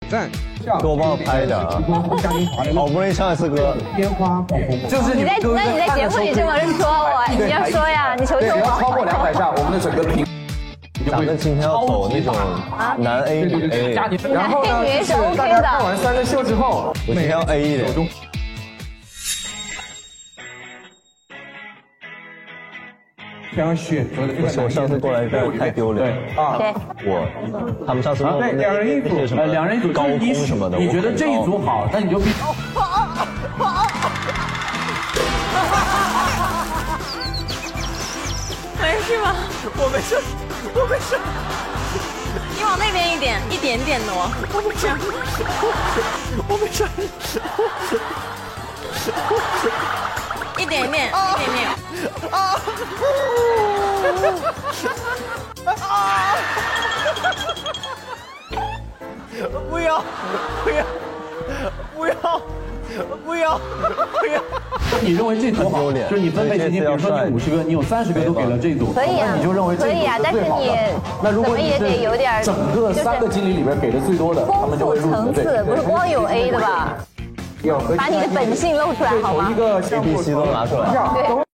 赞， 多帮我拍一点啊！好不容易唱一次歌， 就是你在节目里这么说我，你要说呀，你求求只要超过我。 200下，我们的整个屏。 咱们今天要走那种男 A 女 A， 然后呢，就是大家看完3个秀之后， 我今天要 A 一点。 非常选择的。 我上次过来太丢脸了。他们上次弄两人一组， 什么两人一组高空什么的， 你觉得这一组好，那你就比。 没事吧？ 我没事。 你往那边一点挪。我没事。一点。 不要！ 你认为这组好，就是你分配时间，比如说你50个，你有30个都给了这组， 可以啊， 那你就认为这组是最好的。 但是你那如果你也得有点整个3个经理里边给的最多的，他们就会入层次，不是光有 A 的吧？把你的本性露出来好吗？ 头一个项目 ABC 都拿出来。 对。